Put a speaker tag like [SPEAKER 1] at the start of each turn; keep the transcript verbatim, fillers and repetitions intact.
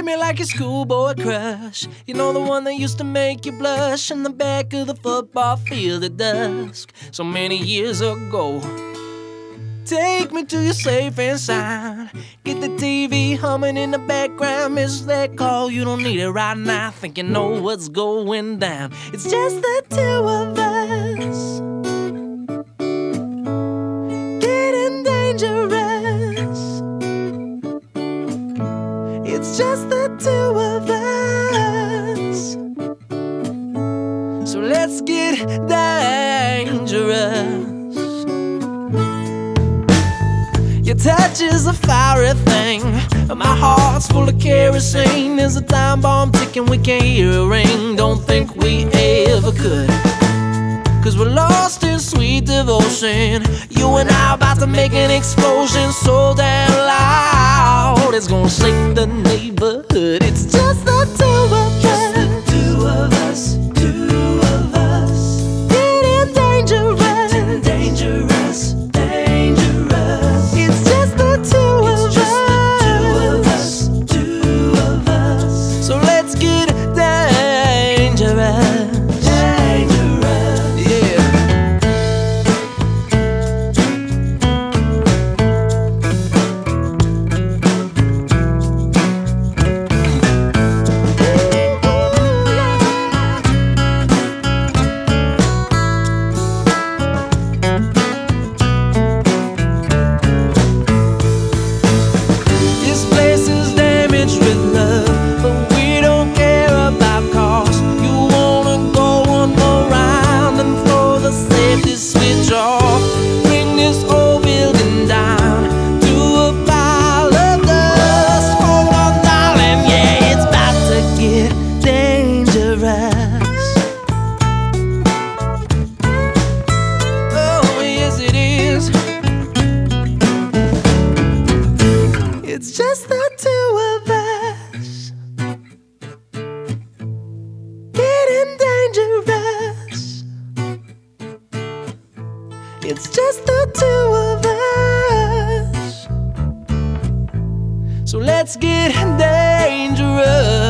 [SPEAKER 1] me like a schoolboy crush. You know, the one that used to make you blush in the back of the football field at dusk so many years ago. Take me to your safe and sound. Get the T V humming in the background. Miss that call, you don't need it right now. Think you know what's going down. It's just the two of us. Getting dangerous. It's just the two of us. So let's get dangerous. Your touch is a fiery thing. My heart's full of kerosene. There's a time bomb ticking, we can't hear a ring. Don't think we ever could, 'cause we're lost in sweet devotion. You and I about to make an explosion so damn loud it's gonna shake the neighborhood. It's just the two of us. Just the two of us. Two of us. Getting dangerous. Getting dangerous. Dangerous. It's just the two of us. It's just the two of us. Two of us. So let's get dangerous. It's just the two of us. Getting dangerous. It's just the two of us. So let's get dangerous.